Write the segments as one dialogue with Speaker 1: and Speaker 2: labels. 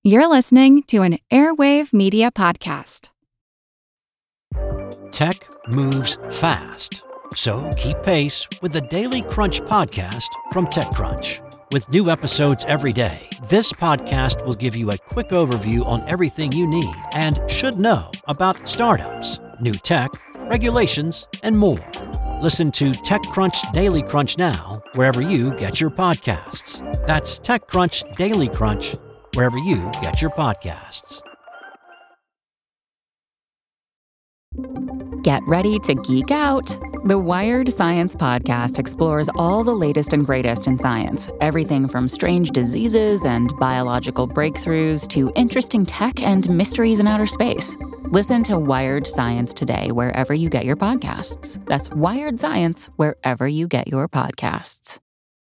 Speaker 1: You're listening to an Airwave Media Podcast.
Speaker 2: Tech moves fast, so keep pace with the Daily Crunch podcast from TechCrunch. With new episodes every day, this podcast will give you a quick overview on everything you need and should know about startups, new tech, regulations, and more. Listen to TechCrunch Daily Crunch now, wherever you get your podcasts. That's TechCrunch Daily Crunch, wherever you get your podcasts.
Speaker 3: Get ready to geek out. The Wired Science Podcast explores all the latest and greatest in science. Everything from strange diseases and biological breakthroughs to interesting tech and mysteries in outer space. Listen to Wired Science today wherever you get your podcasts. That's Wired Science wherever you get your podcasts.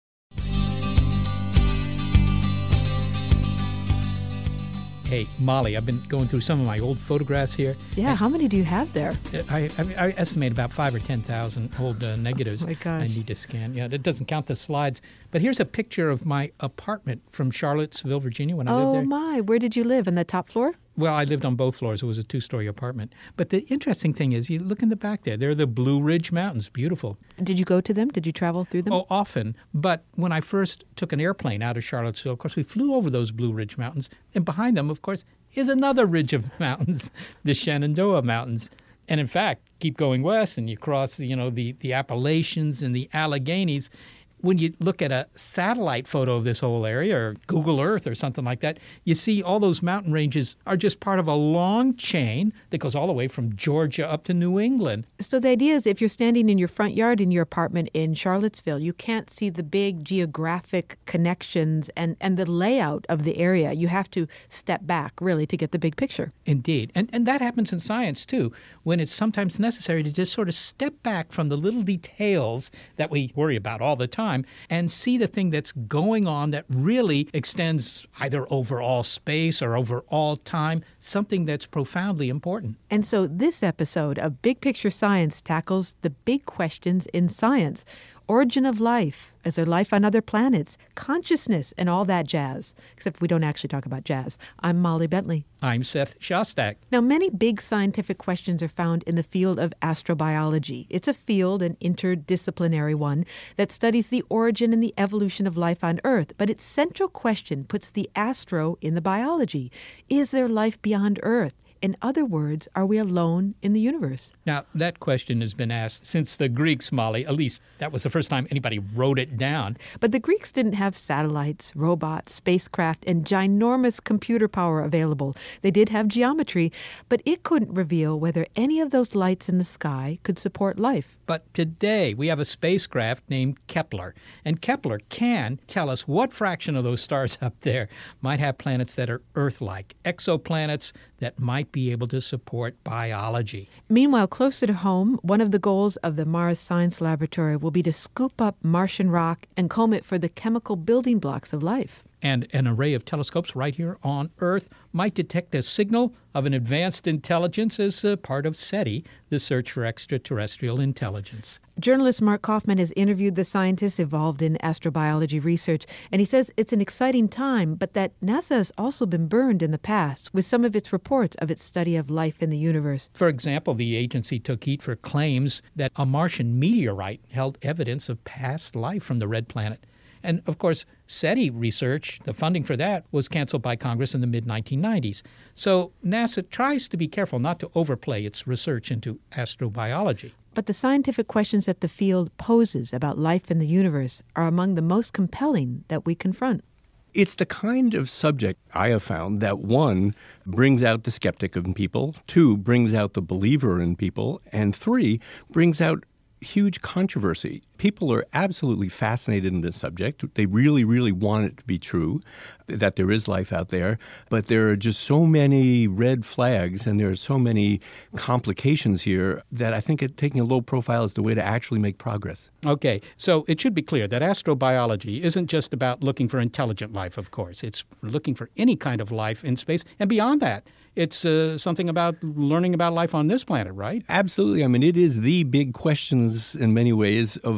Speaker 4: Hey, Molly, I've been going through some of my old photographs here.
Speaker 5: Yeah, how many do you have there?
Speaker 4: I estimate about 5,000 or 10,000 old negatives.
Speaker 5: Oh my gosh.
Speaker 4: I need to scan. Yeah, that doesn't count the slides. But here's a picture of my apartment from Charlottesville, Virginia, when I lived there.
Speaker 5: Oh my, where did you live? In the top floor?
Speaker 4: Well, I lived on both floors. It was a two-story apartment. But the interesting thing is, you look in the back there. They're the Blue Ridge Mountains. Beautiful.
Speaker 5: Did you go to them? Did you travel through them?
Speaker 4: Oh, often. But when I first took an airplane out of Charlottesville, of course, we flew over those Blue Ridge Mountains. And behind them, of course, is another ridge of mountains, the Shenandoah Mountains. And in fact, keep going west and you cross, the Appalachians and the Alleghenies. When you look at a satellite photo of this whole area or Google Earth or something like that, you see all those mountain ranges are just part of a long chain that goes all the way from Georgia up to New England.
Speaker 5: So the idea is if you're standing in your front yard in your apartment in Charlottesville, you can't see the big geographic connections and the layout of the area. You have to step back, really, to get the big picture.
Speaker 4: Indeed. And that happens in science, too, when it's sometimes necessary to just sort of step back from the little details that we worry about all the time and see the thing that's going on that really extends either over all space or over all time, something that's profoundly important.
Speaker 5: And so this episode of Big Picture Science tackles the big questions in science. Origin of life. Is there life on other planets? Consciousness and all that jazz. Except we don't actually talk about jazz. I'm Molly Bentley.
Speaker 4: I'm Seth Shostak.
Speaker 5: Now, many big scientific questions are found in the field of astrobiology. It's a field, an interdisciplinary one, that studies the origin and the evolution of life on Earth. But its central question puts the astro in the biology. Is there life beyond Earth? In other words, are we alone in the universe?
Speaker 4: Now, that question has been asked since the Greeks, Molly. At least that was the first time anybody wrote it down.
Speaker 5: But the Greeks didn't have satellites, robots, spacecraft, and ginormous computer power available. They did have geometry, but it couldn't reveal whether any of those lights in the sky could support life.
Speaker 4: But today we have a spacecraft named Kepler, and Kepler can tell us what fraction of those stars up there might have planets that are Earth-like, exoplanets that might be able to support biology.
Speaker 5: Meanwhile, closer to home, one of the goals of the Mars Science Laboratory will be to scoop up Martian rock and comb it for the chemical building blocks of life.
Speaker 4: And an array of telescopes right here on Earth might detect a signal of an advanced intelligence as a part of SETI, the search for extraterrestrial intelligence.
Speaker 5: Journalist Mark Kaufman has interviewed the scientists involved in astrobiology research, and he says it's an exciting time, but that NASA has also been burned in the past with some of its reports of its study of life in the universe.
Speaker 4: For example, the agency took heat for claims that a Martian meteorite held evidence of past life from the red planet. And, of course, SETI research, the funding for that, was canceled by Congress in the mid-1990s. So NASA tries to be careful not to overplay its research into astrobiology.
Speaker 5: But the scientific questions that the field poses about life in the universe are among the most compelling that we confront.
Speaker 6: It's the kind of subject I have found that, one, brings out the skeptic in people, two, brings out the believer in people, and three, brings out huge controversy. People are absolutely fascinated in this subject. They really, really want it to be true, that there is life out there. But there are just so many red flags and there are so many complications here that I think taking a low profile is the way to actually make progress. Okay,
Speaker 4: so it should be clear that astrobiology isn't just about looking for intelligent life, of course. It's looking for any kind of life in space. And beyond that, it's something about learning about life on this planet, right?
Speaker 6: Absolutely. I mean, it is the big questions in many ways of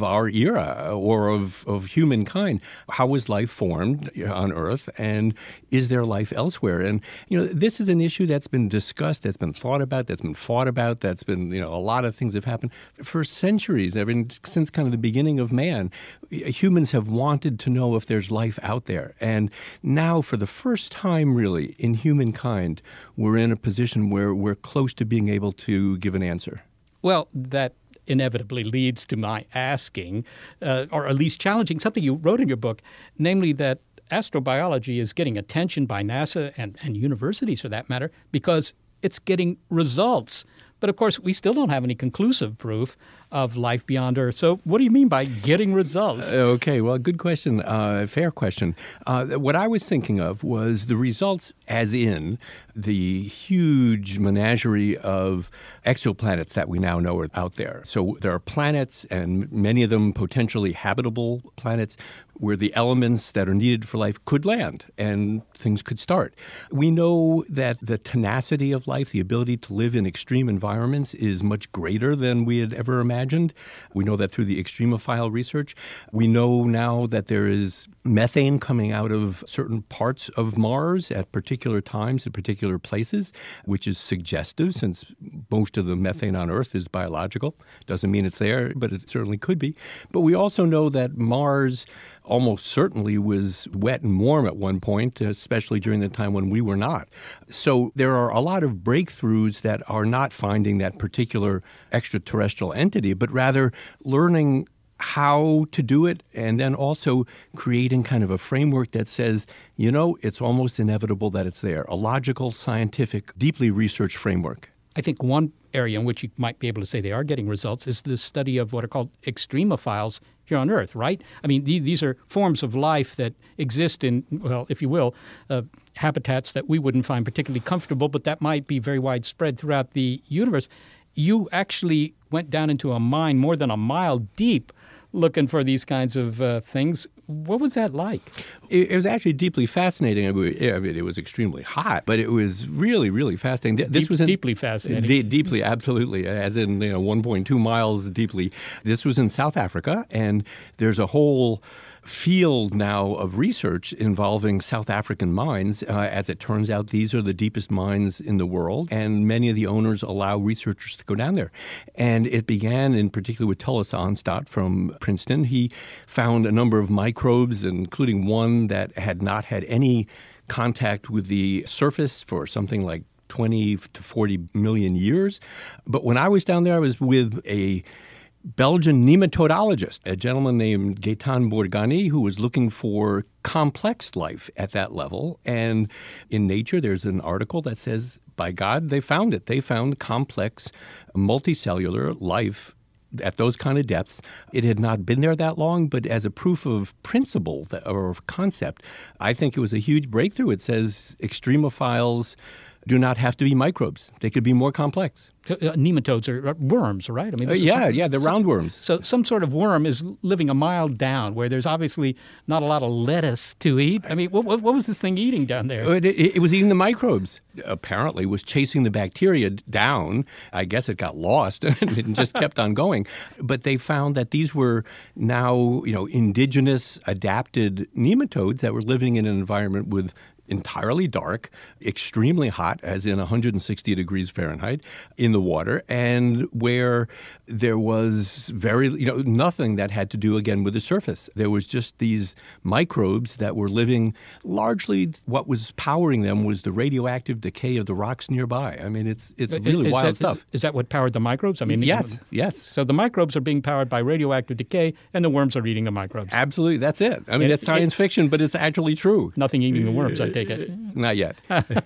Speaker 6: our era or of humankind. How was life formed on Earth, and is there life elsewhere? And, this is an issue that's been discussed, that's been thought about, that's been fought about, that's been, a lot of things have happened for centuries. I mean, since kind of the beginning of man, humans have wanted to know if there's life out there. And now, for the first time, really, in humankind, we're in a position where we're close to being able to give an answer.
Speaker 4: Well, that inevitably leads to my asking, or at least challenging, something you wrote in your book, namely that astrobiology is getting attention by NASA and universities, for that matter, because it's getting results. But, of course, we still don't have any conclusive proof of life beyond Earth. So what do you mean by getting results?
Speaker 6: Okay, well, good question. Fair question. What I was thinking of was the results as in the huge menagerie of exoplanets that we now know are out there. So there are planets, and many of them potentially habitable planets, where the elements that are needed for life could land and things could start. We know that the tenacity of life, the ability to live in extreme environments, is much greater than we had ever imagined. We know that through the extremophile research. We know now that there is methane coming out of certain parts of Mars at particular times, at particular places, which is suggestive since most of the methane on Earth is biological. Doesn't mean it's there, but it certainly could be. But we also know that Mars almost certainly was wet and warm at one point, especially during the time when we were not. So there are a lot of breakthroughs that are not finding that particular extraterrestrial entity, but rather learning how to do it, and then also creating kind of a framework that says, it's almost inevitable that it's there. A logical, scientific, deeply researched framework.
Speaker 4: I think one area in which you might be able to say they are getting results is the study of what are called extremophiles here on Earth, right? I mean, these are forms of life that exist in, well, if you will, habitats that we wouldn't find particularly comfortable, but that might be very widespread throughout the universe. You actually went down into a mine more than a mile deep looking for these kinds of things. What was that like?
Speaker 6: It was actually deeply fascinating. I mean, it was extremely hot, but it was really, really fascinating. This was
Speaker 4: deeply fascinating.
Speaker 6: Deeply, absolutely, as in 1.2 miles deeply. This was in South Africa, and there's a whole field now of research involving South African mines. As it turns out, these are the deepest mines in the world, and many of the owners allow researchers to go down there. And it began in particular with Tulla Sandstad from Princeton. He found a number of microbes, including one that had not had any contact with the surface for something like 20 to 40 million years. But when I was down there, I was with a Belgian nematodologist, a gentleman named Gaetan Bourgani, who was looking for complex life at that level. And in Nature, there's an article that says, by God, they found it. They found complex multicellular life at those kind of depths. It had not been there that long, but as a proof of principle or of concept, I think it was a huge breakthrough. It says extremophiles do not have to be microbes. They could be more complex.
Speaker 4: Nematodes are worms, right? I mean,
Speaker 6: they're roundworms.
Speaker 4: So some sort of worm is living a mile down where there's obviously not a lot of lettuce to eat. I mean, what was this thing eating down there?
Speaker 6: It was eating the microbes. Apparently, it was chasing the bacteria down. I guess it got lost and just kept on going. But they found that these were now, indigenous adapted nematodes that were living in an environment with entirely dark, extremely hot, as in 160 degrees Fahrenheit, in the water, and where there was nothing that had to do, again, with the surface. There was just these microbes that were living largely, what was powering them was the radioactive decay of the rocks nearby. I mean, it's really wild stuff.
Speaker 4: Is that what powered the microbes? I mean,
Speaker 6: yes.
Speaker 4: So the microbes are being powered by radioactive decay, and the worms are eating the microbes.
Speaker 6: Absolutely, that's it. I mean, it's science fiction, but it's actually true.
Speaker 4: Nothing eating the worms, I take it.
Speaker 6: Not yet.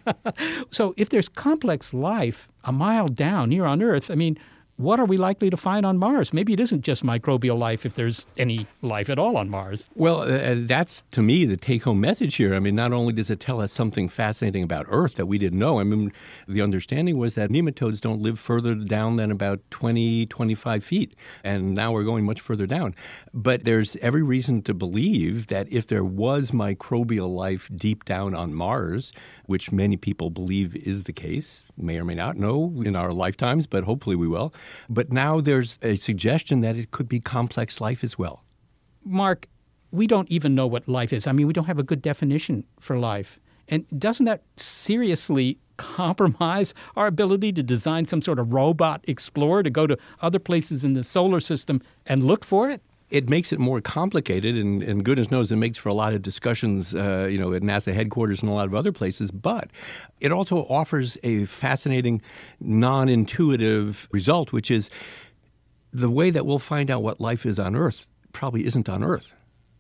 Speaker 4: So if there's complex life a mile down here on Earth, I mean, what are we likely to find on Mars? Maybe it isn't just microbial life if there's any life at all on Mars.
Speaker 6: Well, that's, to me, the take-home message here. I mean, not only does it tell us something fascinating about Earth that we didn't know. I mean, the understanding was that nematodes don't live further down than about 20, 25 feet. And now we're going much further down. But there's every reason to believe that if there was microbial life deep down on Mars, which many people believe is the case, may or may not know in our lifetimes, but hopefully we will, But now there's a suggestion that it could be complex life as well.
Speaker 4: Mark, we don't even know what life is. I mean, we don't have a good definition for life. And doesn't that seriously compromise our ability to design some sort of robot explorer to go to other places in the solar system and look for it?
Speaker 6: It makes it more complicated, and goodness knows it makes for a lot of discussions, at NASA headquarters and a lot of other places. But it also offers a fascinating, non-intuitive result, which is the way that we'll find out what life is on Earth probably isn't on Earth.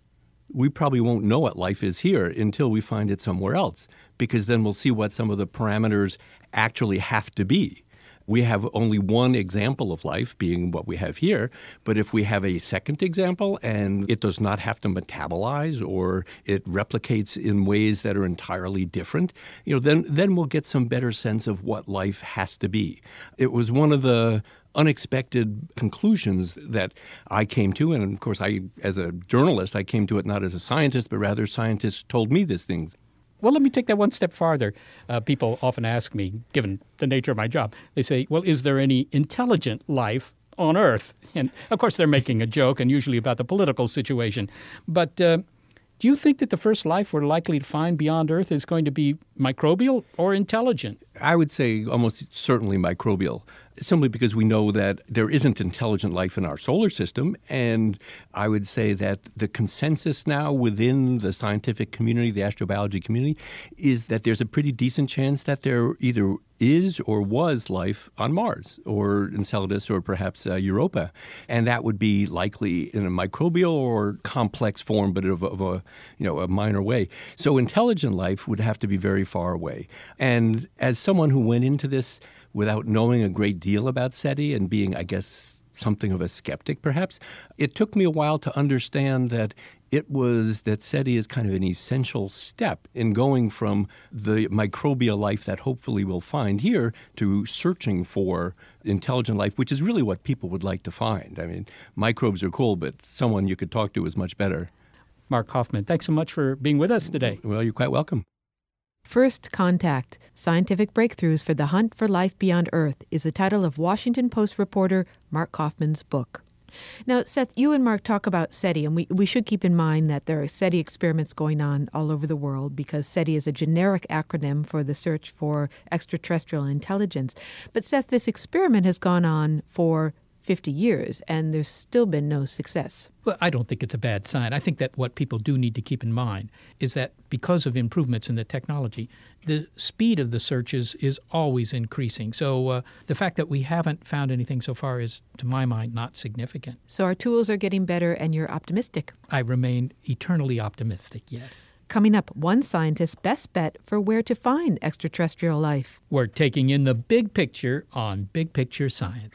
Speaker 6: We probably won't know what life is here until we find it somewhere else, because then we'll see what some of the parameters actually have to be. We have only one example of life, being what we have here, but if we have a second example and it does not have to metabolize or it replicates in ways that are entirely different, then we'll get some better sense of what life has to be. It was one of the unexpected conclusions that I came to, and of course, as a journalist, I came to it not as a scientist, but rather scientists told me these things.
Speaker 4: Well, let me take that one step farther. People often ask me, given the nature of my job, they say, well, is there any intelligent life on Earth? And, of course, they're making a joke, and usually about the political situation. But do you think that the first life we're likely to find beyond Earth is going to be microbial or intelligent?
Speaker 6: I would say almost certainly microbial, simply because we know that there isn't intelligent life in our solar system. And I would say that the consensus now within the scientific community, the astrobiology community, is that there's a pretty decent chance that there either is or was life on Mars or Enceladus or perhaps Europa. And that would be likely in a microbial or complex form, but of a minor way. So intelligent life would have to be very far away. And as someone who went into this without knowing a great deal about SETI and being, I guess, something of a skeptic perhaps, it took me a while to understand that SETI is kind of an essential step in going from the microbial life that hopefully we'll find here to searching for intelligent life, which is really what people would like to find. I mean, microbes are cool, but someone you could talk to is much better.
Speaker 4: Mark Hoffman, thanks so much for being with us today.
Speaker 6: Well, you're quite welcome.
Speaker 5: First Contact, Scientific Breakthroughs for the Hunt for Life Beyond Earth is the title of Washington Post reporter Mark Kaufman's book. Now, Seth, you and Mark talk about SETI, and we should keep in mind that there are SETI experiments going on all over the world because SETI is a generic acronym for the search for extraterrestrial intelligence. But, Seth, this experiment has gone on for 50 years, and there's still been no success.
Speaker 4: Well, I don't think it's a bad sign. I think that what people do need to keep in mind is that because of improvements in the technology, the speed of the searches is always increasing. So the fact that we haven't found anything so far is, to my mind, not significant.
Speaker 5: So our tools are getting better, and you're optimistic.
Speaker 4: I remain eternally optimistic, yes.
Speaker 5: Coming up, one scientist's best bet for where to find extraterrestrial life.
Speaker 4: We're taking in the big picture on Big Picture Science.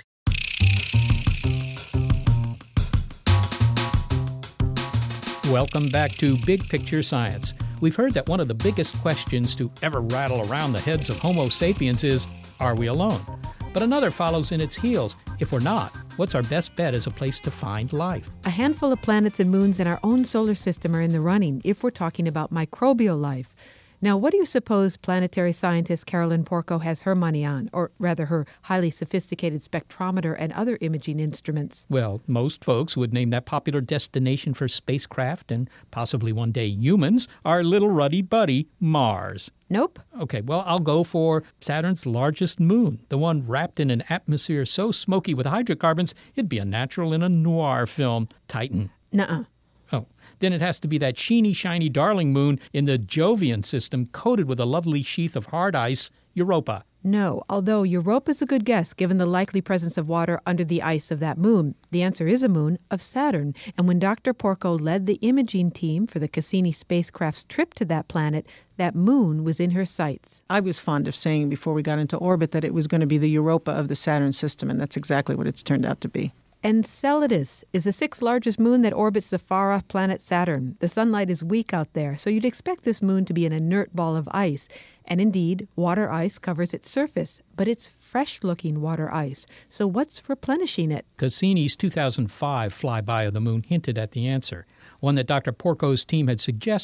Speaker 4: Welcome back to Big Picture Science. We've heard that one of the biggest questions to ever rattle around the heads of Homo sapiens is, are we alone? But another follows in its heels. If we're not, what's our best bet as a place to find life?
Speaker 5: A handful of planets and moons in our own solar system are in the running if we're talking about microbial life. Now, what do you suppose planetary scientist Carolyn Porco has her money on, or rather her highly sophisticated spectrometer and other imaging instruments?
Speaker 4: Well, most folks would name that popular destination for spacecraft and possibly one day humans our little ruddy buddy, Mars.
Speaker 5: Nope.
Speaker 4: Okay, well, I'll go for Saturn's largest moon, the one wrapped in an atmosphere so smoky with hydrocarbons it'd be a natural in a noir film, Titan.
Speaker 5: Nuh-uh.
Speaker 4: Oh, then it has to be that sheeny, shiny darling moon in the Jovian system coated with a lovely sheath of hard ice, Europa.
Speaker 5: No, although Europa's a good guess given the likely presence of water under the ice of that moon. The answer is a moon of Saturn. And when Dr. Porco led the imaging team for the Cassini spacecraft's trip to that planet, that moon was in her sights.
Speaker 7: I was fond of saying before we got into orbit that it was going to be the Europa of the Saturn system, and that's exactly what it's turned out to be. Enceladus
Speaker 5: is the sixth largest moon that orbits the far-off planet Saturn. The sunlight is weak out there, so you'd expect this moon to be an inert ball of ice. And indeed, water ice covers its surface, but it's fresh-looking water ice. So what's replenishing it?
Speaker 4: Cassini's 2005 flyby of the moon hinted at the answer, one that Dr. Porco's team had suggested.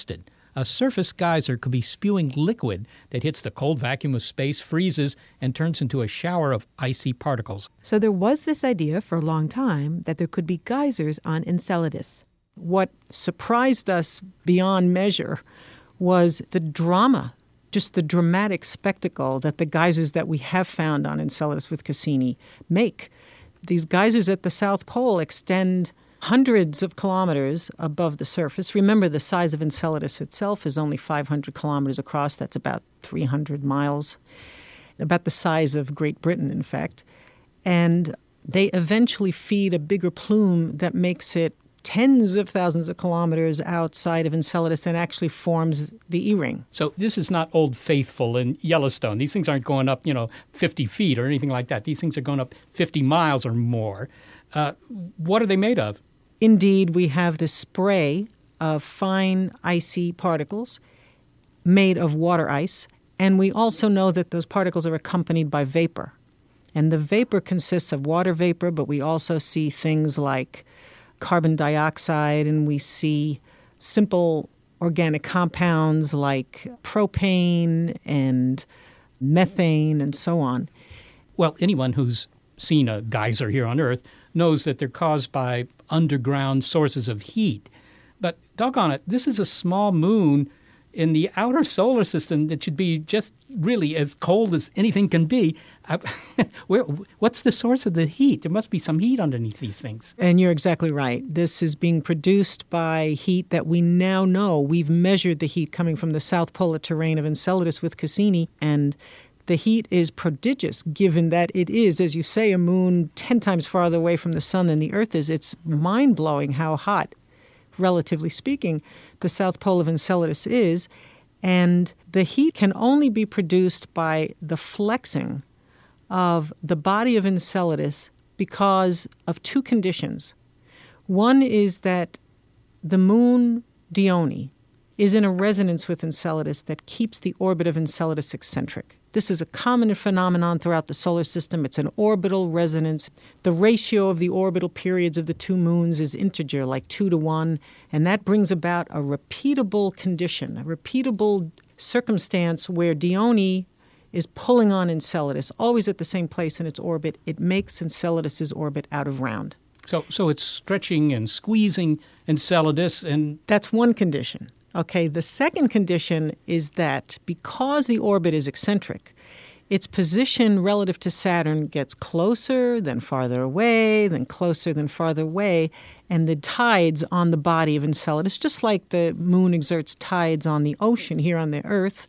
Speaker 4: a surface geyser could be spewing liquid that hits the cold vacuum of space, freezes, and turns into a shower of icy particles.
Speaker 5: So there was this idea for a long time that there could be geysers on Enceladus.
Speaker 7: What surprised us beyond measure was the drama, just the dramatic spectacle that the geysers that we have found on Enceladus with Cassini make. These geysers at the South Pole extend hundreds of kilometers above the surface. Remember, the size of Enceladus itself is only 500 kilometers across. That's about 300 miles, about the size of Great Britain, in fact. And they eventually feed a bigger plume that makes it tens of thousands of kilometers outside of Enceladus and actually forms the E-ring.
Speaker 4: So this is not Old Faithful in Yellowstone. These things aren't going up, 50 feet or anything like that. These things are going up 50 miles or more. What are they made of?
Speaker 7: Indeed, we have this spray of fine, icy particles made of water ice, and we also know that those particles are accompanied by vapor. And the vapor consists of water vapor, but we also see things like carbon dioxide, and we see simple organic compounds like propane and methane and so on.
Speaker 4: Well, anyone who's seen a geyser here on Earth knows that they're caused by underground sources of heat. But doggone it, this is a small moon in the outer solar system that should be just really as cold as anything can be. What's the source of the heat? There must be some heat underneath these things.
Speaker 7: And you're exactly right. This is being produced by heat that we now know. We've measured the heat coming from the south polar terrain of Enceladus with Cassini, and the heat is prodigious, given that it is, as you say, a moon 10 times farther away from the sun than the Earth is. It's mind-blowing how hot, relatively speaking, the south pole of Enceladus is. And the heat can only be produced by the flexing of the body of Enceladus because of two conditions. One is that the moon Dione is in a resonance with Enceladus that keeps the orbit of Enceladus eccentric. This is a common phenomenon throughout the solar system. It's an orbital resonance. The ratio of the orbital periods of the two moons is integer, like 2-to-1, and that brings about a repeatable condition, a repeatable circumstance where Dione is pulling on Enceladus, always at the same place in its orbit. It makes Enceladus's orbit out of round.
Speaker 4: So it's stretching and squeezing Enceladus, and
Speaker 7: that's one condition. Okay, the second condition is that because the orbit is eccentric, its position relative to Saturn gets closer, then farther away, then closer, then farther away, and the tides on the body of Enceladus, just like the moon exerts tides on the ocean here on the Earth,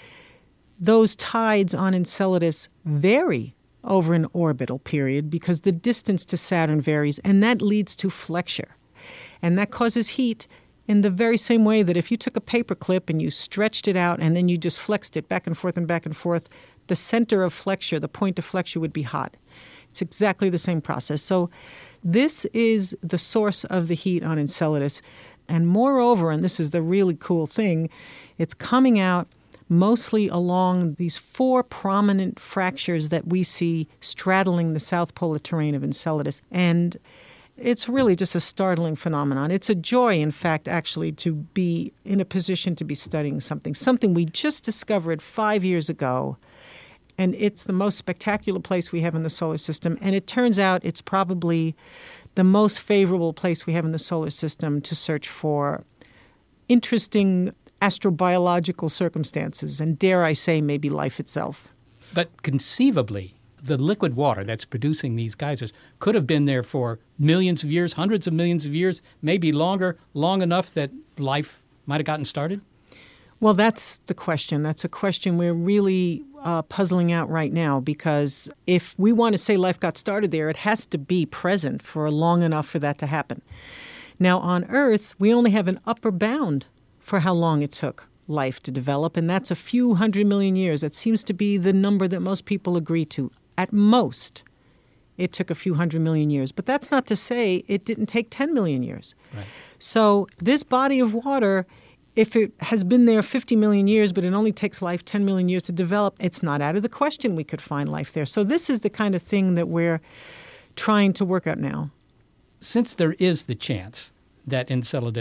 Speaker 7: those tides on Enceladus vary over an orbital period because the distance to Saturn varies, and that leads to flexure. And that causes heat in the very same way that if you took a paper clip and you stretched it out and then you just flexed it back and forth, the center of flexure, the point of flexure would be hot. It's exactly the same process. So this is the source of the heat on Enceladus. And moreover, and this is the really cool thing, it's coming out mostly along these four prominent fractures that we see straddling the south polar terrain of Enceladus. And it's really just a startling phenomenon. It's a joy, in fact, actually, to be in a position to be studying something we just discovered 5 years ago. And it's the most spectacular place we have in the solar system. And it turns out it's probably the most favorable place we have in the solar system to search for interesting astrobiological circumstances, and dare I say, maybe life itself.
Speaker 4: But conceivably, the liquid water that's producing these geysers could have been there for millions of years, hundreds of millions of years, maybe longer, long enough that life might have gotten started?
Speaker 7: Well, that's the question. That's a question we're really puzzling out right now, because if we want to say life got started there, it has to be present for long enough for that to happen. Now, on Earth, we only have an upper bound for how long it took life to develop, and that's a few 100 million years. That seems to be the number that most people agree to. At most, it took a few 100 million years. But that's not to say it didn't take 10 million years.
Speaker 4: Right.
Speaker 7: So this body of water, if it has been there 50 million years, but it only takes life 10 million years to develop, it's not out of the question we could find life there. So this is the kind of thing that we're trying to work out now.
Speaker 4: Since there is the chance that Enceladus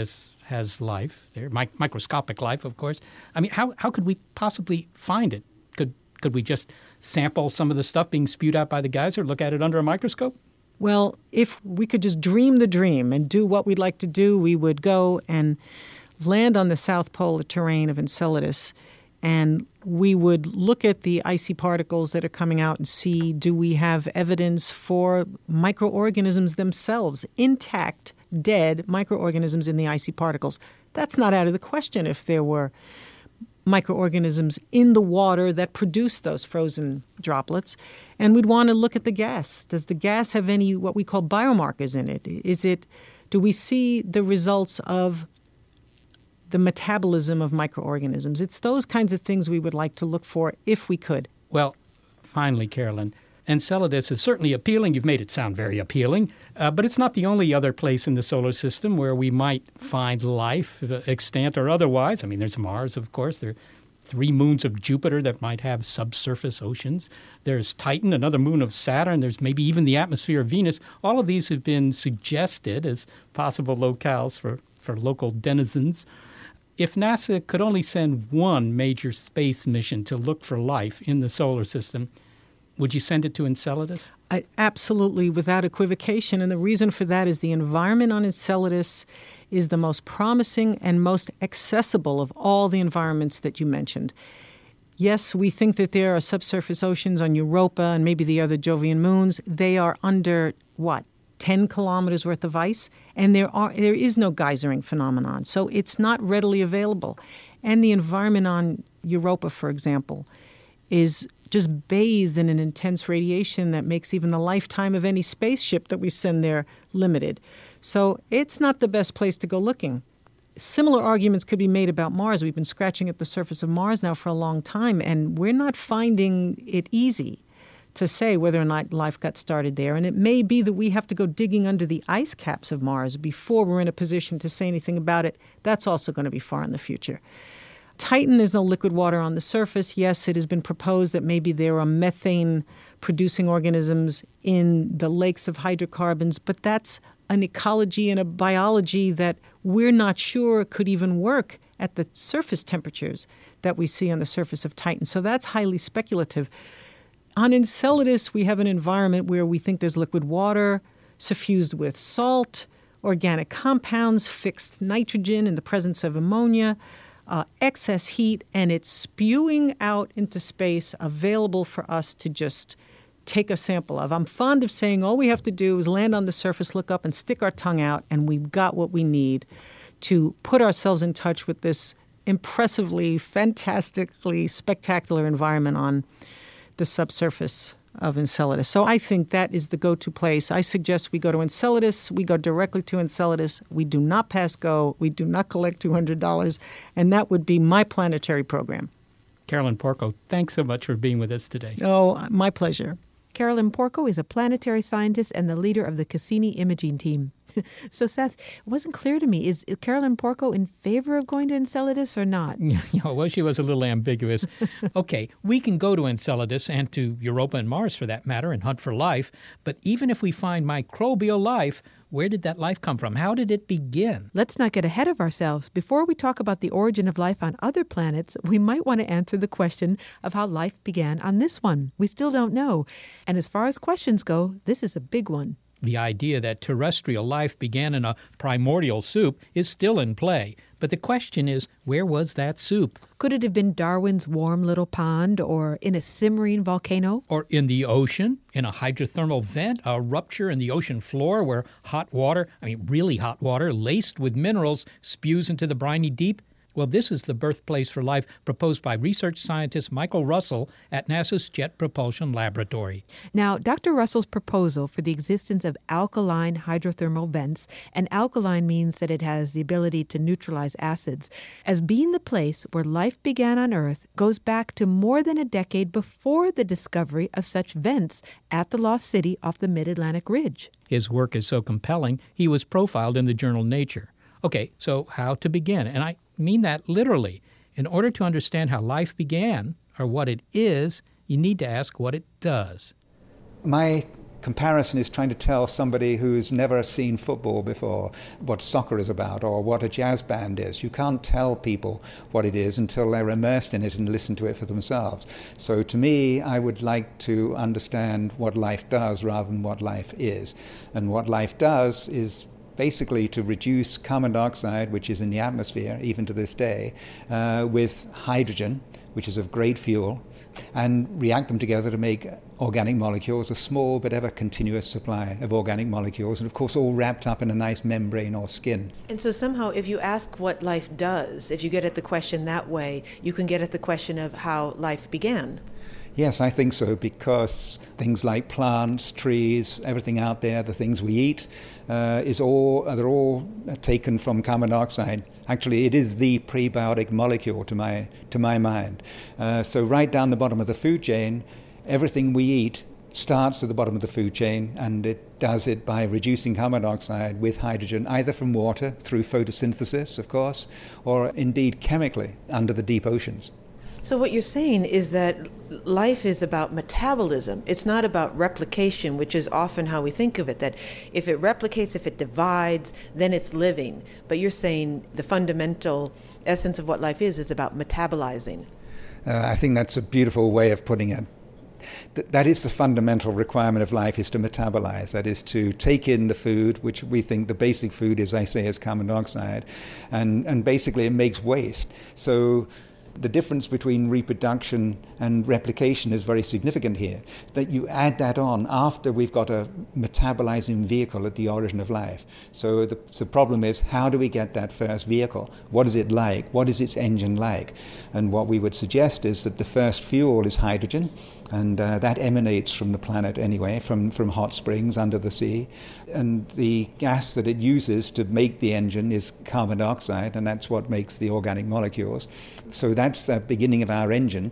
Speaker 4: has life there, microscopic life, of course. I mean, how could we possibly find it? Could we just sample some of the stuff being spewed out by the geyser, look at it under a microscope?
Speaker 7: Well, if we could just dream the dream and do what we'd like to do, we would go and land on the south polar terrain of Enceladus, and we would look at the icy particles that are coming out and see, do we have evidence for microorganisms themselves, intact, dead microorganisms in the icy particles? That's not out of the question if there were microorganisms in the water that produce those frozen droplets. And we'd want to look at the gas. Does the gas have any what we call biomarkers in it? Do we see the results of the metabolism of microorganisms? It's those kinds of things we would like to look for if we could.
Speaker 4: Well, finally, Carolyn, Enceladus is certainly appealing. You've made it sound very appealing, but it's not the only other place in the solar system where we might find life, extant or otherwise. I mean, there's Mars, of course. There are 3 moons of Jupiter that might have subsurface oceans. There's Titan, another moon of Saturn. There's maybe even the atmosphere of Venus. All of these have been suggested as possible locales for local denizens. If NASA could only send one major space mission to look for life in the solar system, would you send it to Enceladus?
Speaker 7: Absolutely, without equivocation. And the reason for that is the environment on Enceladus is the most promising and most accessible of all the environments that you mentioned. Yes, we think that there are subsurface oceans on Europa and maybe the other Jovian moons. They are under, 10 kilometers worth of ice, and there is no geysering phenomenon. So it's not readily available. And the environment on Europa, for example, is just bathed in an intense radiation that makes even the lifetime of any spaceship that we send there limited. So it's not the best place to go looking. Similar arguments could be made about Mars. We've been scratching at the surface of Mars now for a long time, and we're not finding it easy to say whether or not life got started there. And it may be that we have to go digging under the ice caps of Mars before we're in a position to say anything about it. That's also going to be far in the future. Titan, there's no liquid water on the surface. Yes, it has been proposed that maybe there are methane-producing organisms in the lakes of hydrocarbons, but that's an ecology and a biology that we're not sure could even work at the surface temperatures that we see on the surface of Titan. So that's highly speculative. On Enceladus, we have an environment where we think there's liquid water suffused with salt, organic compounds, fixed nitrogen in the presence of ammonia, excess heat, and it's spewing out into space available for us to just take a sample of. I'm fond of saying all we have to do is land on the surface, look up, and stick our tongue out, and we've got what we need to put ourselves in touch with this impressively, fantastically spectacular environment on the subsurface of Enceladus. So I think that is the go-to place. I suggest we go to Enceladus. We go directly to Enceladus. We do not pass go. We do not collect $200. And that would be my planetary program.
Speaker 4: Carolyn Porco, thanks so much for being with us today.
Speaker 7: Oh, my pleasure.
Speaker 5: Carolyn Porco is a planetary scientist and the leader of the Cassini imaging team. So, Seth, it wasn't clear to me. Is Carolyn Porco in favor of going to Enceladus or not?
Speaker 4: Well, she was a little ambiguous. Okay, we can go to Enceladus and to Europa and Mars, for that matter, and hunt for life. But even if we find microbial life, where did that life come from? How did it begin?
Speaker 5: Let's not get ahead of ourselves. Before we talk about the origin of life on other planets, we might want to answer the question of how life began on this one. We still don't know. And as far as questions go, this is a big one.
Speaker 4: The idea that terrestrial life began in a primordial soup is still in play. But the question is, where was that soup?
Speaker 5: Could it have been Darwin's warm little pond, or in a simmering volcano?
Speaker 4: Or in the ocean, in a hydrothermal vent, a rupture in the ocean floor where hot water, really hot water, laced with minerals, spews into the briny deep? Well, this is the birthplace for life proposed by research scientist Michael Russell at NASA's Jet Propulsion Laboratory.
Speaker 5: Now, Dr. Russell's proposal for the existence of alkaline hydrothermal vents, and alkaline means that it has the ability to neutralize acids, as being the place where life began on Earth, goes back to more than a decade before the discovery of such vents at the Lost City off the Mid-Atlantic Ridge.
Speaker 4: His work is so compelling, he was profiled in the journal Nature. Okay, so how to begin? And I mean that literally. In order to understand how life began, or what it is, you need to ask what it does.
Speaker 8: My Comparison is trying to tell somebody who's never seen football before what soccer is about or what a jazz band is. You can't tell people what it is until they're immersed in it and listen to it for themselves. So to me, I would like to understand what life does rather than what life is. And what life does is basically to reduce carbon dioxide, which is in the atmosphere even to this day, with hydrogen, which is a great fuel, and react them together to make organic molecules, a small but ever continuous supply of organic molecules, and of course all wrapped up in a nice membrane or skin.
Speaker 5: And so somehow if you ask what life does, if you get at the question that way, you can get at the question of how life began.
Speaker 8: Yes, I think so, because things like plants, trees, everything out there, the things we eat, they're all taken from carbon dioxide. Actually, it is the prebiotic molecule to my mind. So right down the bottom of the food chain, everything we eat starts at the bottom of the food chain, and it does it by reducing carbon dioxide with hydrogen, either from water, through photosynthesis, of course, or indeed chemically under the deep oceans.
Speaker 5: So what you're saying is that life is about metabolism. It's not about replication, which is often how we think of it, that if it replicates, if it divides, then it's living. But you're saying the fundamental essence of what life is about metabolizing.
Speaker 8: I think that's a beautiful way of putting it. That is the fundamental requirement of life, is to metabolize. That is to take in the food, which we think the basic food, as I say, is carbon dioxide, and basically it makes waste. So the difference between reproduction and replication is very significant here, that you add that on after we've got a metabolizing vehicle at the origin of life. So the problem is, how do we get that first vehicle? What is it like? What is its engine like? And what we would suggest is that the first fuel is hydrogen, and that emanates from the planet anyway, from hot springs under the sea. And the gas that it uses to make the engine is carbon dioxide, and that's what makes the organic molecules. So that's the beginning of our engine,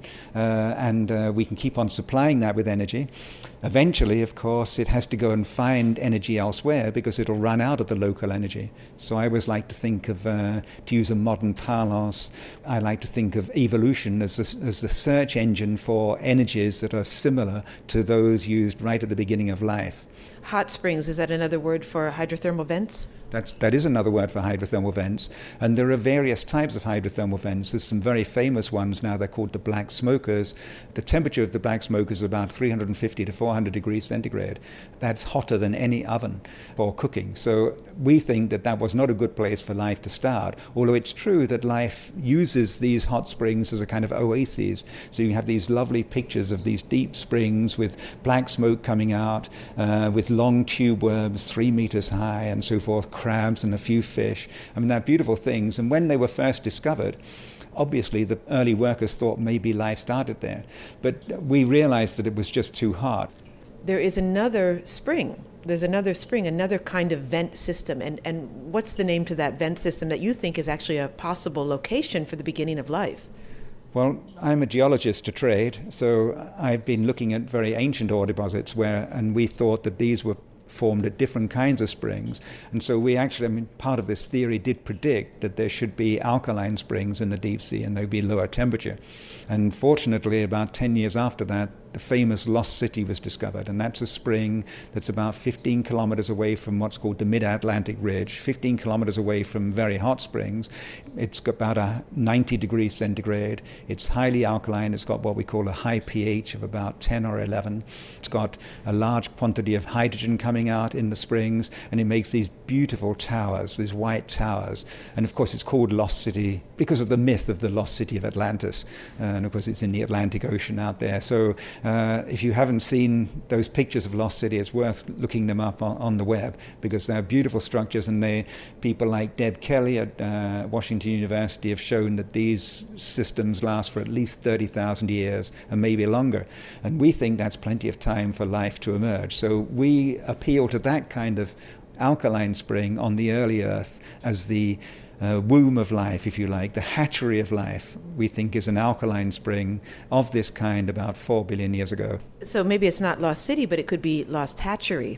Speaker 8: and we can keep on supplying that with energy. Eventually, of course, it has to go and find energy elsewhere because it'll run out of the local energy. So I always like to think of, to use a modern parlance, I like to think of evolution as the search engine for energies that are similar to those used right at the beginning of life.
Speaker 5: Hot springs, is that another word for hydrothermal vents?
Speaker 8: That is another word for hydrothermal vents, and there are various types of hydrothermal vents. There's some very famous ones now. They're called the black smokers. The temperature of the black smokers is about 350 to 400 degrees centigrade. That's hotter than any oven for cooking. So we think that was not a good place for life to start, although it's true that life uses these hot springs as a kind of oases. So you have these lovely pictures of these deep springs with black smoke coming out, with long tube worms 3 meters high and so forth, crabs and a few fish. I mean, they're beautiful things. And when they were first discovered, obviously the early workers thought maybe life started there. But we realized that it was just too hot.
Speaker 5: There is another spring. There's another spring, another kind of vent system. And what's the name to that vent system that you think is actually a possible location for the beginning of life?
Speaker 8: Well, I'm a geologist to trade, so I've been looking at very ancient ore deposits and we thought that these were formed at different kinds of springs. And so we actually, part of this theory did predict that there should be alkaline springs in the deep sea and they'd be lower temperature. And fortunately, about 10 years after that, the famous Lost City was discovered, and that's a spring that's about 15 kilometers away from what's called the Mid-Atlantic Ridge, 15 kilometers away from very hot springs. It's got about a 90 degrees centigrade. It's highly alkaline. It's got what we call a high pH of about 10 or 11. It's got a large quantity of hydrogen coming out in the springs, and it makes these beautiful towers, these white towers. And of course, it's called Lost City because of the myth of the lost city of Atlantis. And of course, it's in the Atlantic Ocean out there. So if you haven't seen those pictures of Lost City, it's worth looking them up on the web because they're beautiful structures, and people like Deb Kelly at Washington University have shown that these systems last for at least 30,000 years and maybe longer. And we think that's plenty of time for life to emerge. So we appeal to that kind of alkaline spring on the early Earth as the womb of life, if you like, the hatchery of life, we think is an alkaline spring of this kind about 4 billion years ago.
Speaker 5: So maybe it's not Lost City, but it could be Lost Hatchery.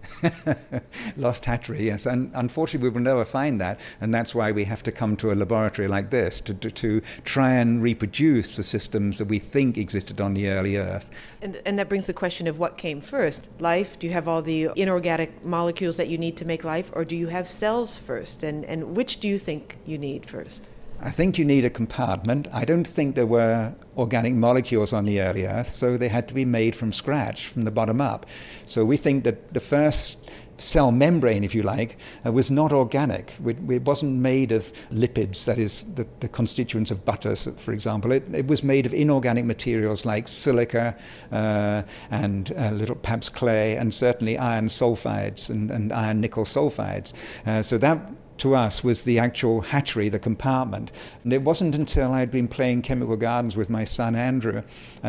Speaker 8: Lost hatchery, yes. And unfortunately, we will never find that. And that's why we have to come to a laboratory like this to try and reproduce the systems that we think existed on the early Earth.
Speaker 5: And that brings the question of what came first. Life? Do you have all the inorganic molecules that you need to make life? Or do you have cells first? And which do you think you need first?
Speaker 8: I think you need a compartment. I don't think there were organic molecules on the early Earth, so they had to be made from scratch, from the bottom up. So we think that the first cell membrane, if you like, was not organic. It wasn't made of lipids, that is, the constituents of butter, for example. It was made of inorganic materials like silica and little perhaps clay, and certainly iron sulfides and iron nickel sulfides. So that, to us, was the actual hatchery, the compartment. And it wasn't until I'd been playing chemical gardens with my son Andrew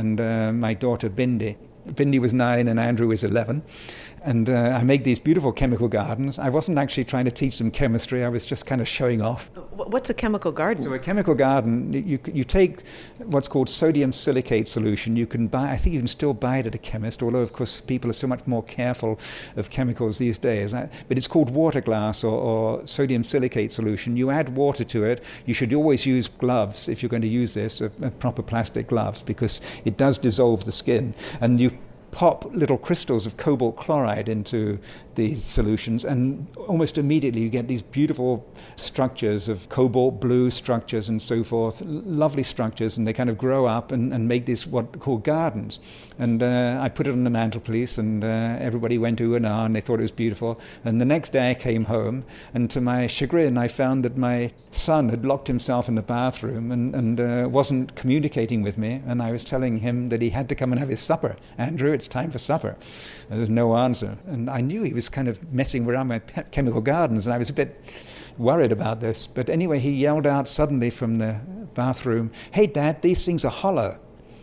Speaker 8: and my daughter Bindi. Bindi was 9 and Andrew was 11. And I make these beautiful chemical gardens. I wasn't actually trying to teach them chemistry. I was just kind of showing off.
Speaker 5: What's a chemical garden?
Speaker 8: So a chemical garden, you take what's called sodium silicate solution. You can buy, I think you can still buy it at a chemist, although, of course, people are so much more careful of chemicals these days. But it's called water glass or sodium silicate solution. You add water to it. You should always use gloves if you're going to use this, proper plastic gloves, because it does dissolve the skin. And you pop little crystals of cobalt chloride into these solutions, and almost immediately you get these beautiful structures of cobalt blue structures and so forth, lovely structures, and they kind of grow up and make these what are called gardens. And I put it on the mantelpiece, and everybody went ooh and ah, and they thought it was beautiful. And the next day I came home, and to my chagrin I found that my son had locked himself in the bathroom and wasn't communicating with me, and I was telling him that he had to come and have his supper. Andrew, it's time for supper. And there's no answer. And I knew he was kind of messing around my chemical gardens, and I was a bit worried about this. But anyway, he yelled out suddenly from the bathroom, "Hey, Dad, these things are hollow."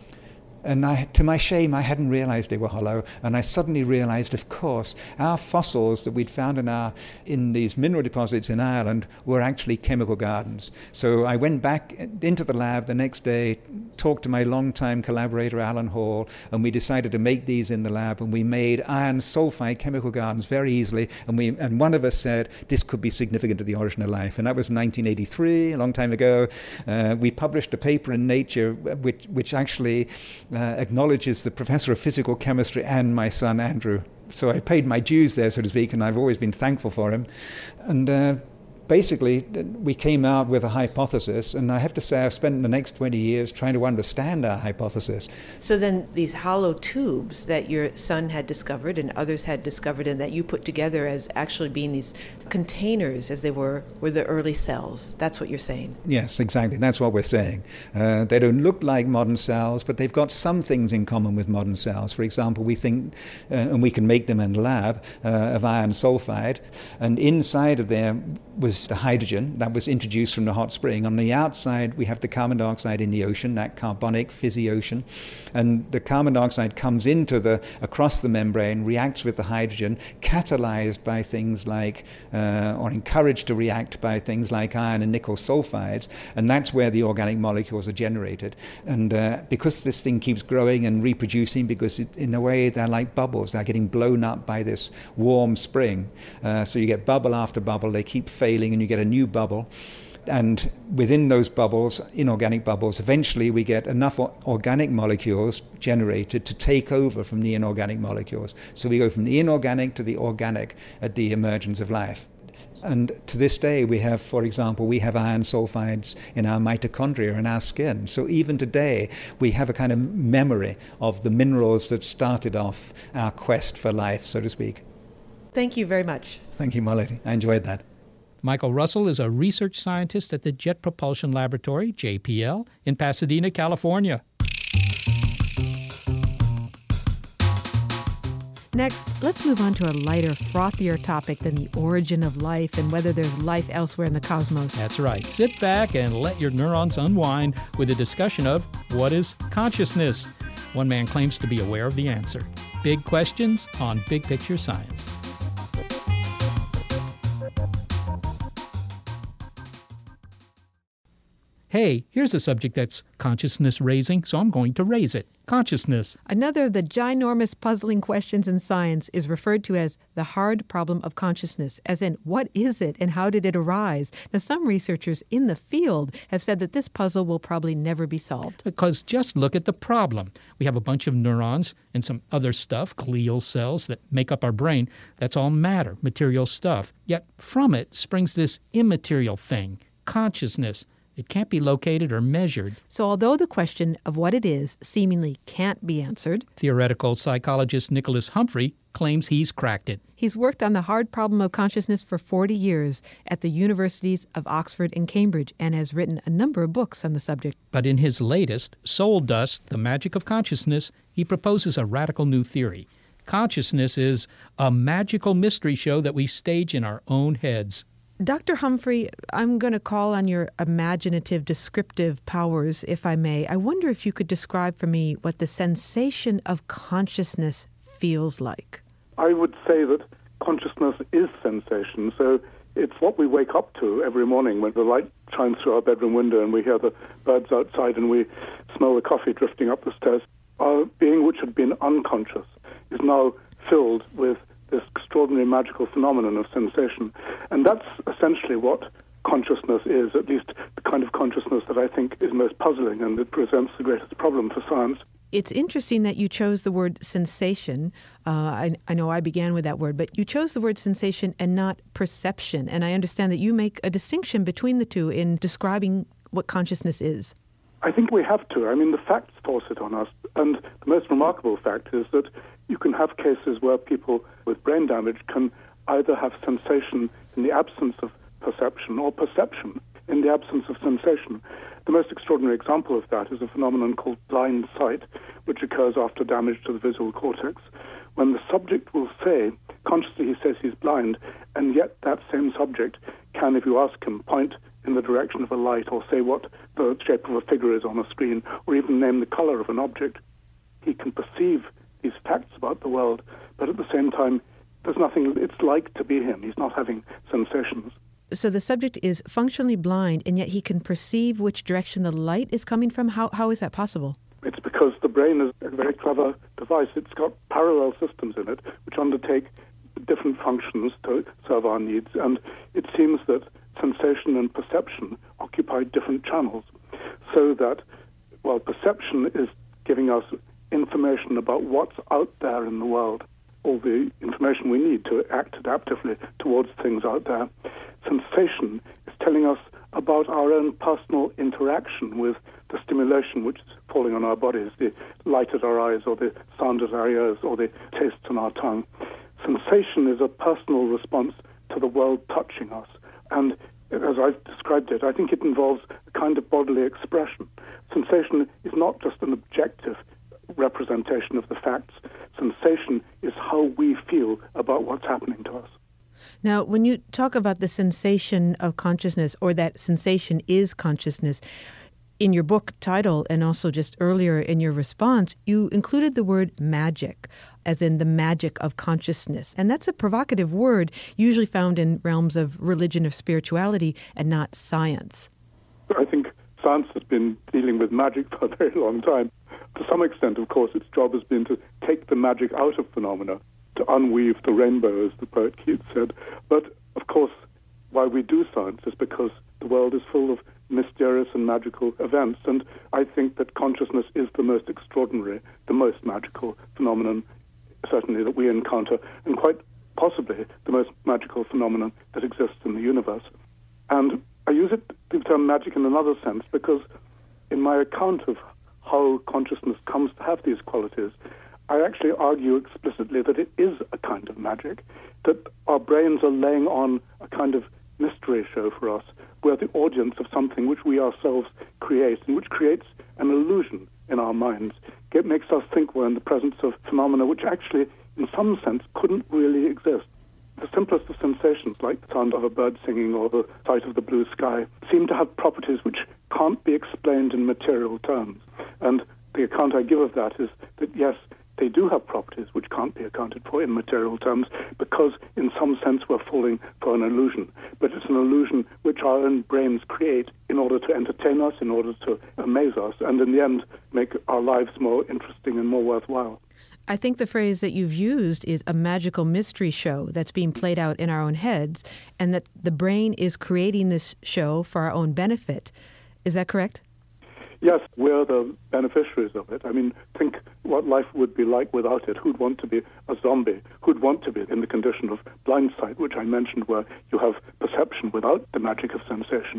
Speaker 8: And to my shame, I hadn't realized they were hollow. And I suddenly realized, of course, our fossils that we'd found in these mineral deposits in Ireland were actually chemical gardens. So I went back into the lab the next day, talked to my longtime collaborator, Alan Hall, and we decided to make these in the lab. And we made iron sulfide chemical gardens very easily. And one of us said, this could be significant to the origin of life. And that was 1983, a long time ago. We published a paper in Nature which actually acknowledges the professor of physical chemistry and my son Andrew. So I paid my dues there, so to speak, and I've always been thankful for him. And basically, we came out with a hypothesis, and I have to say I've spent the next 20 years trying to understand our hypothesis.
Speaker 5: So then these hollow tubes that your son had discovered and others had discovered and that you put together as actually being these containers, as they were the early cells. That's what you're saying?
Speaker 8: Yes, exactly. That's what we're saying. They don't look like modern cells, but they've got some things in common with modern cells. For example, we think, and we can make them in the lab, of iron sulfide, and inside of them was the hydrogen that was introduced from the hot spring. On the outside, we have the carbon dioxide in the ocean, that carbonic fizzy ocean. And the carbon dioxide comes across the membrane, reacts with the hydrogen, catalyzed by things like, or encouraged to react by things like iron and nickel sulfides. And that's where the organic molecules are generated. And because this thing keeps growing and reproducing, because in a way they're like bubbles, they're getting blown up by this warm spring. So you get bubble after bubble, they keep failing, and you get a new bubble. And within those bubbles, inorganic bubbles, eventually we get enough organic molecules generated to take over from the inorganic molecules. So we go from the inorganic to the organic at the emergence of life. And to this day, we have, for example, iron sulfides in our mitochondria in our skin. So even today, we have a kind of memory of the minerals that started off our quest for life, so to speak.
Speaker 5: Thank you very much.
Speaker 8: Thank you, Molly. I enjoyed that.
Speaker 4: Michael Russell is a research scientist at the Jet Propulsion Laboratory, JPL, in Pasadena, California.
Speaker 5: Next, let's move on to a lighter, frothier topic than the origin of life and whether there's life elsewhere in the cosmos.
Speaker 4: That's right. Sit back and let your neurons unwind with a discussion of what is consciousness. One man claims to be aware of the answer. Big questions on Big Picture Science. hey, here's a subject that's consciousness raising, so I'm going to raise it. Consciousness.
Speaker 5: Another of the ginormous puzzling questions in science is referred to as the hard problem of consciousness, as in, what is it and how did it arise? Now, some researchers in the field have said that this puzzle will probably never be solved.
Speaker 4: Because just look at the problem. We have a bunch of neurons and some other stuff, glial cells that make up our brain. That's all matter, material stuff. Yet from it springs this immaterial thing, consciousness. It can't be located or measured.
Speaker 5: So although the question of what it is seemingly can't be answered,
Speaker 4: theoretical psychologist Nicholas Humphrey claims he's cracked it.
Speaker 5: He's worked on the hard problem of consciousness for 40 years at the universities of Oxford and Cambridge and has written a number of books on the subject.
Speaker 4: But in his latest, Soul Dust, The Magic of Consciousness, he proposes a radical new theory. Consciousness is a magical mystery show that we stage in our own heads.
Speaker 5: Dr. Humphrey, I'm going to call on your imaginative, descriptive powers, if I may. I wonder if you could describe for me what the sensation of consciousness feels like.
Speaker 9: I would say that consciousness is sensation. So it's what we wake up to every morning when the light shines through our bedroom window and we hear the birds outside and we smell the coffee drifting up the stairs. Our being, which had been unconscious, is now filled with this extraordinary magical phenomenon of sensation. And that's essentially what consciousness is, at least the kind of consciousness that I think is most puzzling and that presents the greatest problem for science.
Speaker 5: It's interesting that you chose the word sensation. I know I began with that word, but you chose the word sensation and not perception. And I understand that you make a distinction between the two in describing what consciousness is.
Speaker 9: I think we have to. I mean, the facts force it on us. And the most remarkable fact is that you can have cases where people with brain damage can either have sensation in the absence of perception or perception in the absence of sensation. The most extraordinary example of that is a phenomenon called blind sight, which occurs after damage to the visual cortex, when the subject will say, consciously he says he's blind, and yet that same subject can, if you ask him, point in the direction of a light or say what the shape of a figure is on a screen or even name the color of an object. He can perceive these facts about the world, but at the same time, there's nothing it's like to be him. He's not having sensations.
Speaker 5: So the subject is functionally blind, and yet he can perceive which direction the light is coming from? How is that possible?
Speaker 9: It's because the brain is a very clever device. It's got parallel systems in it which undertake different functions to serve our needs, and it seems that sensation and perception occupy different channels, so that while perception is giving us information about what's out there in the world, all the information we need to act adaptively towards things out there, sensation is telling us about our own personal interaction with the stimulation which is falling on our bodies, the light at our eyes or the sound at our ears or the tastes on our tongue. Sensation is a personal response to the world touching us. And as I've described it, I think it involves a kind of bodily expression. Sensation is not just an objective representation of the facts. Sensation is how we feel about what's happening to us.
Speaker 5: Now, when you talk about the sensation of consciousness, or that sensation is consciousness, in your book title and also just earlier in your response, you included the word magic, as in the magic of consciousness. And that's a provocative word usually found in realms of religion or spirituality and not science.
Speaker 9: I think science has been dealing with magic for a very long time. To some extent, of course, its job has been to take the magic out of phenomena, to unweave the rainbow, as the poet Keats said. But, of course, why we do science is because the world is full of mysterious and magical events, and I think that consciousness is the most extraordinary, the most magical phenomenon, certainly, that we encounter, and quite possibly the most magical phenomenon that exists in the universe. And I use the term magic in another sense because in my account of how consciousness comes to have these qualities, I actually argue explicitly that it is a kind of magic, that our brains are laying on a kind of mystery show for us. We're the audience of something which we ourselves create, and which creates an illusion in our minds. It makes us think we're in the presence of phenomena which actually, in some sense, couldn't really exist. The simplest of sensations, like the sound of a bird singing or the sight of the blue sky, seem to have properties which can't be explained in material terms. And the account I give of that is that, yes, they do have properties which can't be accounted for in material terms because in some sense we're falling for an illusion. But it's an illusion which our own brains create in order to entertain us, in order to amaze us, and in the end make our lives more interesting and more worthwhile.
Speaker 5: I think the phrase that you've used is a magical mystery show that's being played out in our own heads, and that the brain is creating this show for our own benefit. Is that correct?
Speaker 9: Yes, we're the beneficiaries of it. I mean, think what life would be like without it. Who'd want to be a zombie? Who'd want to be in the condition of blind sight, which I mentioned, where you have perception without the magic of sensation?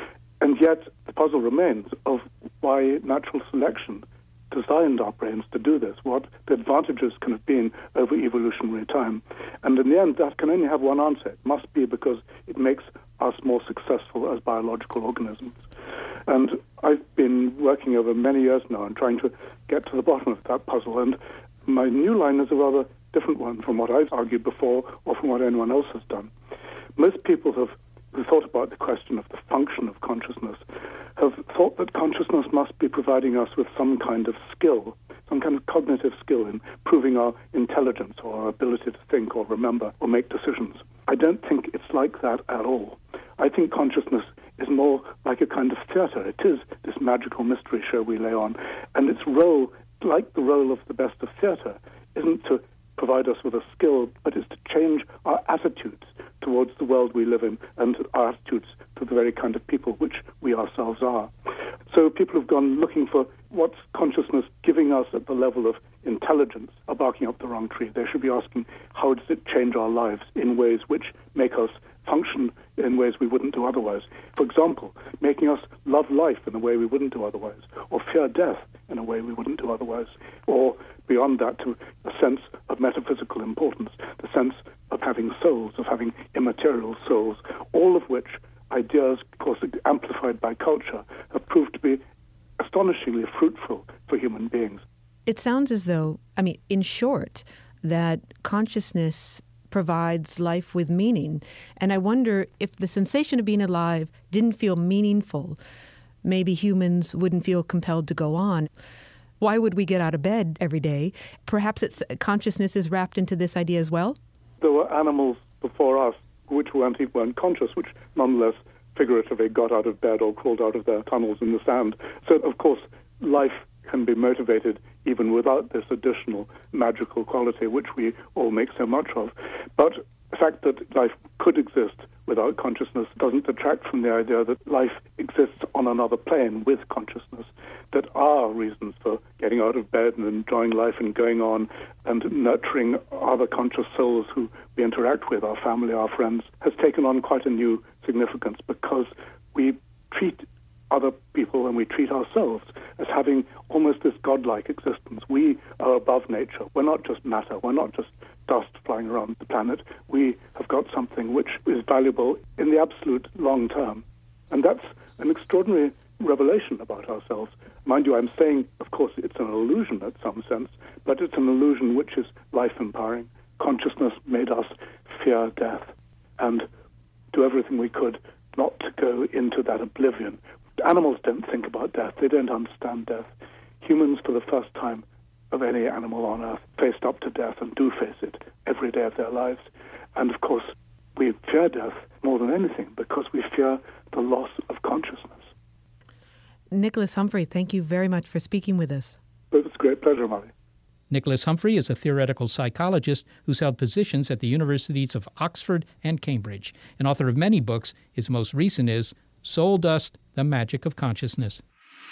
Speaker 9: And yet the puzzle remains of why natural selection designed our brains to do this, what the advantages can have been over evolutionary time. And in the end, that can only have one answer. It must be because it makes us more successful as biological organisms. And I've been working over many years now and trying to get to the bottom of that puzzle. And my new line is a rather different one from what I've argued before or from what anyone else has done. Most people who thought about the question of the function of consciousness have thought that consciousness must be providing us with some kind of skill, some kind of cognitive skill in proving our intelligence or our ability to think or remember or make decisions. I don't think it's like that at all. I think consciousness is more like a kind of theatre. It is this magical mystery show we lay on. And its role, like the role of the best of theatre, isn't to provide us with a skill, but is to change our attitudes towards the world we live in and our attitudes to the very kind of people which we ourselves are. So people have gone looking for what's consciousness giving us at the level of intelligence are barking up the wrong tree. They should be asking, how does it change our lives in ways which make us function in ways we wouldn't do otherwise? For example, making us love life in a way we wouldn't do otherwise, or fear death in a way we wouldn't do otherwise, or beyond that to a sense of metaphysical importance, the sense of having souls, of having immaterial souls, all of which ideas, of course, amplified by culture, have proved to be astonishingly fruitful for human beings.
Speaker 5: It sounds as though, in short, that consciousness provides life with meaning. And I wonder if the sensation of being alive didn't feel meaningful, maybe humans wouldn't feel compelled to go on. Why would we get out of bed every day? Perhaps consciousness is wrapped into this idea as well?
Speaker 9: There were animals before us which weren't conscious, which nonetheless figuratively got out of bed or crawled out of their tunnels in the sand. So, of course, life can be motivated even without this additional magical quality which we all make so much of. But the fact that life could exist without consciousness doesn't detract from the idea that life exists on another plane with consciousness, that our reasons for getting out of bed and enjoying life and going on and nurturing other conscious souls who we interact with, our family, our friends, has taken on quite a new significance because we treat other people and we treat ourselves as having almost this godlike existence. We are above nature. We're not just matter. We're not just dust flying around the planet. We have got something which is valuable in the absolute long term. And that's an extraordinary revelation about ourselves. Mind you, I'm saying, of course, it's an illusion in some sense, but it's an illusion which is life-empowering. Consciousness made us fear death and do everything we could not to go into that oblivion. Animals don't think about death. They don't understand death. Humans, for the first time of any animal on Earth, faced up to death and do face it every day of their lives. And, of course, we fear death more than anything because we fear the loss of consciousness.
Speaker 5: Nicholas Humphrey, thank you very much for speaking with us.
Speaker 9: It was a great pleasure, Molly.
Speaker 4: Nicholas Humphrey is a theoretical psychologist who's held positions at the universities of Oxford and Cambridge, and author of many books. His most recent is Soul Dust, The Magic of Consciousness.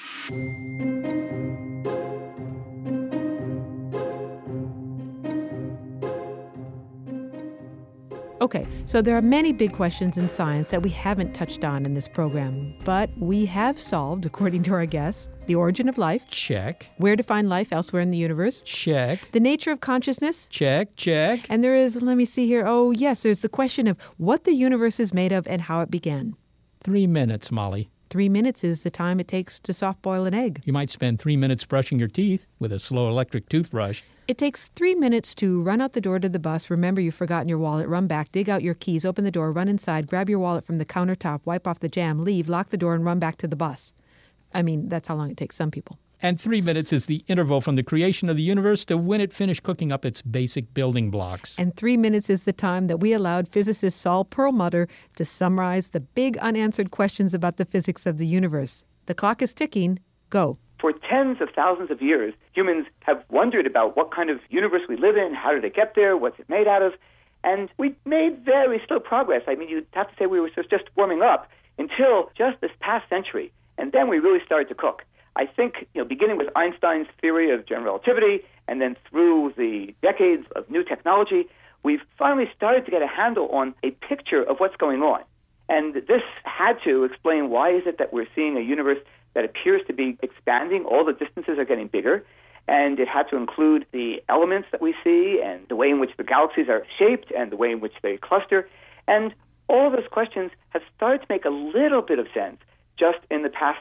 Speaker 5: Okay, so there are many big questions in science that we haven't touched on in this program, but we have solved, according to our guests, the origin of life.
Speaker 4: Check.
Speaker 5: Where to find life elsewhere in the universe.
Speaker 4: Check.
Speaker 5: The nature of consciousness.
Speaker 4: Check, check.
Speaker 5: And there is, let me see here, oh yes, there's the question of what the universe is made of and how it began.
Speaker 4: 3 minutes, Molly.
Speaker 5: 3 minutes is the time it takes to soft boil an egg.
Speaker 4: You might spend 3 minutes brushing your teeth with a slow electric toothbrush.
Speaker 5: It takes 3 minutes to run out the door to the bus, remember you've forgotten your wallet, run back, dig out your keys, open the door, run inside, grab your wallet from the countertop, wipe off the jam, leave, lock the door, and run back to the bus. That's how long it takes some people.
Speaker 4: And 3 minutes is the interval from the creation of the universe to when it finished cooking up its basic building blocks.
Speaker 5: And 3 minutes is the time that we allowed physicist Saul Perlmutter to summarize the big unanswered questions about the physics of the universe. The clock is ticking. Go.
Speaker 10: For tens of thousands of years, humans have wondered about what kind of universe we live in, how did it get there, what's it made out of, and we made very slow progress. I mean, you'd have to say we were just warming up until just this past century, and then we really started to cook. I think, beginning with Einstein's theory of general relativity, and then through the decades of new technology, we've finally started to get a handle on a picture of what's going on. And this had to explain why is it that we're seeing a universe that appears to be expanding. All the distances are getting bigger. And it had to include the elements that we see and the way in which the galaxies are shaped and the way in which they cluster. And all those questions have started to make a little bit of sense just in the past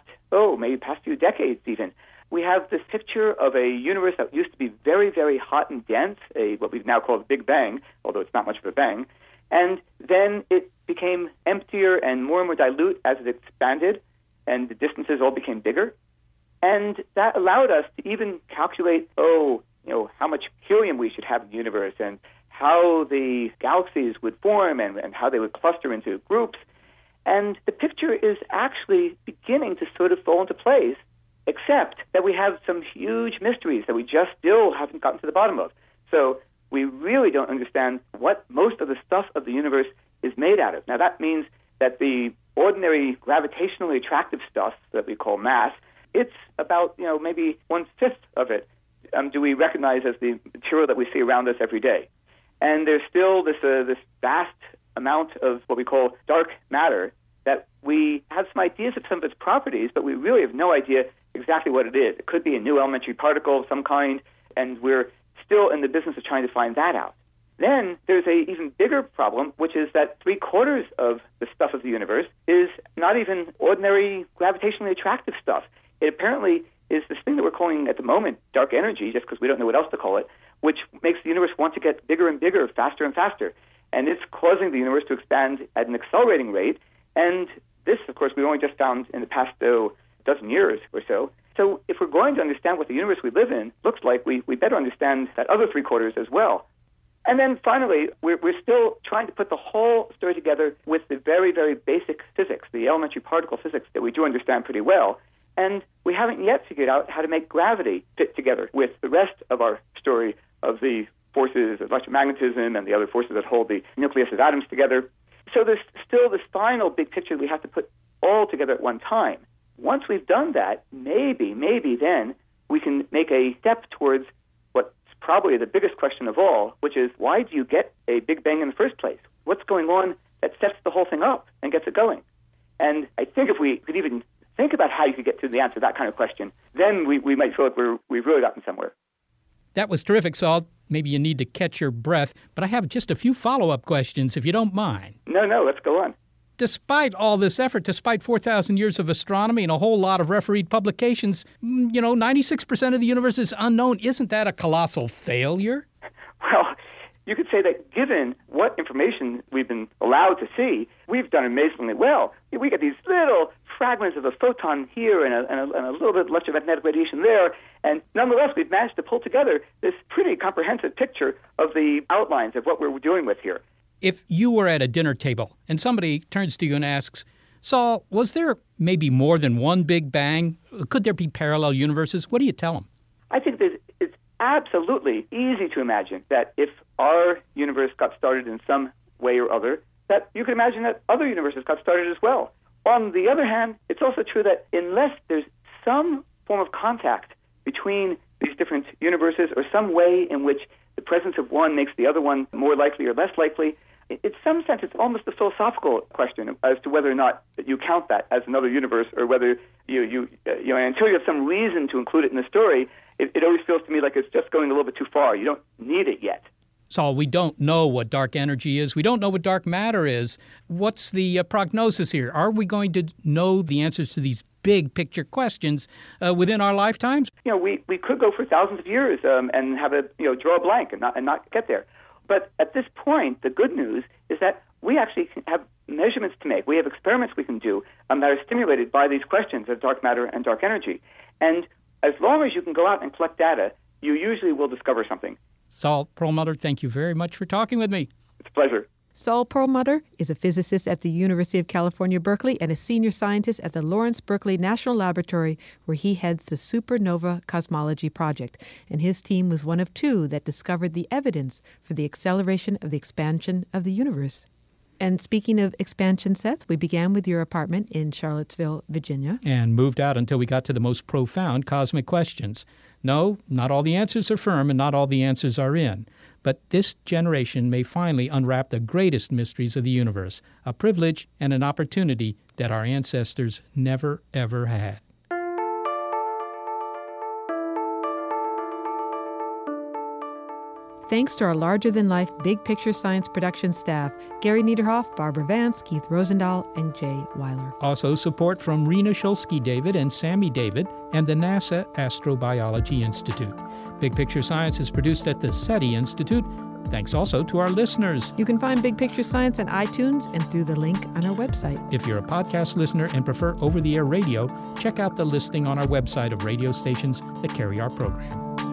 Speaker 10: few decades even. We have this picture of a universe that used to be very, very hot and dense, what we now call the Big Bang, although it's not much of a bang. And then it became emptier and more dilute as it expanded, and the distances all became bigger. And that allowed us to even calculate, how much helium we should have in the universe and how the galaxies would form and how they would cluster into groups. And the picture is actually beginning to sort of fall into place, except that we have some huge mysteries that we just still haven't gotten to the bottom of. So we really don't understand what most of the stuff of the universe is made out of. Now, that means that the ordinary gravitationally attractive stuff that we call mass, it's about, maybe 1/5 of it do we recognize as the material that we see around us every day. And there's still this vast amount of what we call dark matter that we have some ideas of some of its properties, but we really have no idea exactly what it is. It could be a new elementary particle of some kind, and we're still in the business of trying to find that out. Then there's a even bigger problem, which is that 3/4 of the stuff of the universe is not even ordinary gravitationally attractive stuff. It apparently is this thing that we're calling at the moment dark energy, just because we don't know what else to call it, which makes the universe want to get bigger and bigger, faster and faster. And it's causing the universe to expand at an accelerating rate. And this, of course, we only just found in the past dozen years or so. So if we're going to understand what the universe we live in looks like, we better understand that other 3/4 as well. And then finally, we're still trying to put the whole story together with the very, very basic physics, the elementary particle physics that we do understand pretty well. And we haven't yet figured out how to make gravity fit together with the rest of our story of the forces of electromagnetism and the other forces that hold the nucleus of atoms together. So there's still this final big picture we have to put all together at one time. Once we've done that, maybe then we can make a step towards what's probably the biggest question of all, which is why do you get a Big Bang in the first place? What's going on that sets the whole thing up and gets it going? And I think if we could even think about how you could get to the answer to that kind of question, then we might feel like we've really gotten somewhere.
Speaker 4: That was terrific, Saul. Maybe you need to catch your breath, but I have just a few follow-up questions, if you don't mind.
Speaker 10: No, let's go on.
Speaker 4: Despite all this effort, despite 4,000 years of astronomy and a whole lot of refereed publications, 96% of the universe is unknown. Isn't that a colossal failure?
Speaker 10: Well, you could say that given what information we've been allowed to see, we've done amazingly well. We get these little fragments of a photon here and a little bit of electromagnetic radiation there, and nonetheless we've managed to pull together this pretty comprehensive picture of the outlines of what we're dealing with here.
Speaker 4: If you were at a dinner table and somebody turns to you and asks, Saul, was there maybe more than one Big Bang? Could there be parallel universes? What do you tell them?
Speaker 10: I think that it's absolutely easy to imagine that if our universe got started in some way or other, that you could imagine that other universes got started as well. On the other hand, it's also true that unless there's some form of contact between these different universes or some way in which the presence of one makes the other one more likely or less likely, in some sense it's almost a philosophical question as to whether or not you count that as another universe, or whether you until you have some reason to include it in the story, it always feels to me like it's just going a little bit too far. You don't need it yet.
Speaker 4: Saul, we don't know what dark energy is. We don't know what dark matter is. What's the prognosis here? Are we going to know the answers to these big picture questions within our lifetimes?
Speaker 10: We could go for thousands of years and have draw a blank and not get there. But at this point, the good news is that we actually have measurements to make. We have experiments we can do that are stimulated by these questions of dark matter and dark energy. And as long as you can go out and collect data, you usually will discover something.
Speaker 4: Saul Perlmutter, thank you very much for talking with me.
Speaker 10: It's a pleasure.
Speaker 5: Saul Perlmutter is a physicist at the University of California, Berkeley, and a senior scientist at the Lawrence Berkeley National Laboratory, where he heads the Supernova Cosmology Project. And his team was one of two that discovered the evidence for the acceleration of the expansion of the universe. And speaking of expansion, Seth, we began with your apartment in Charlottesville, Virginia.
Speaker 4: And moved out until we got to the most profound cosmic questions. No, not all the answers are firm and not all the answers are in. But this generation may finally unwrap the greatest mysteries of the universe, a privilege and an opportunity that our ancestors never, ever had.
Speaker 5: Thanks to our larger-than-life Big Picture Science production staff, Gary Niederhoff, Barbara Vance, Keith Rosendahl, and Jay Weiler.
Speaker 4: Also support from Rena Shulsky-David and Sammy David and the NASA Astrobiology Institute. Big Picture Science is produced at the SETI Institute. Thanks also to our listeners.
Speaker 5: You can find Big Picture Science on iTunes and through the link on our website.
Speaker 4: If you're a podcast listener and prefer over-the-air radio, check out the listing on our website of radio stations that carry our program.